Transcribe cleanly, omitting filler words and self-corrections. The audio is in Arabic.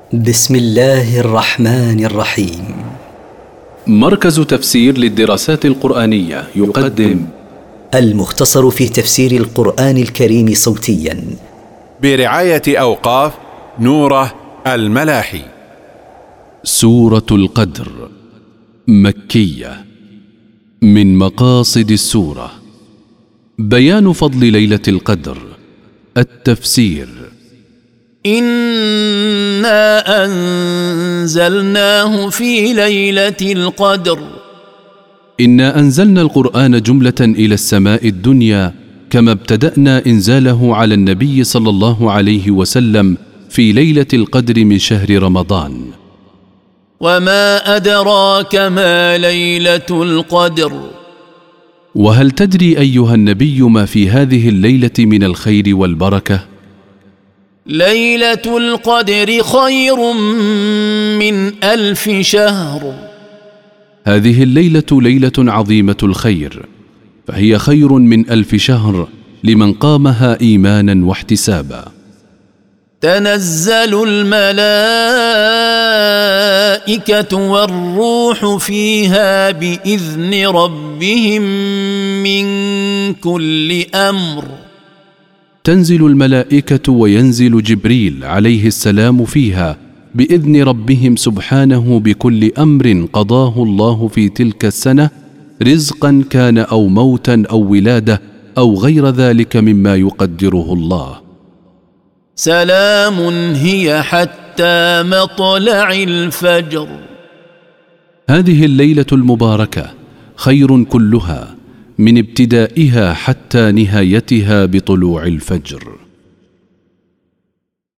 بسم الله الرحمن الرحيم. مركز تفسير للدراسات القرآنية يقدم المختصر في تفسير القرآن الكريم صوتيا برعاية أوقاف نوره الملاحي. سورة القدر مكية. من مقاصد السورة بيان فضل ليلة القدر. التفسير: إنا أنزلناه في ليلة القدر. إنا أنزلنا القرآن جملة إلى السماء الدنيا، كما ابتدأنا إنزاله على النبي صلى الله عليه وسلم في ليلة القدر من شهر رمضان. وما أدراك ما ليلة القدر. وهل تدري أيها النبي ما في هذه الليلة من الخير والبركة؟ ليلة القدر خير من 1000 شهر. هذه الليلة ليلة عظيمة الخير، فهي خير من 1000 شهر لمن قامها إيمانا واحتسابا. تنزل الملائكة والروح فيها بإذن ربهم من كل أمر. تنزل الملائكة وينزل جبريل عليه السلام فيها بإذن ربهم سبحانه بكل أمر قضاه الله في تلك السنة، رزقا كان أو موتا أو ولادة أو غير ذلك مما يقدره الله. سلام هي حتى مطلع الفجر. هذه الليلة المباركة خير كلها من ابتدائها حتى نهايتها بطلوع الفجر.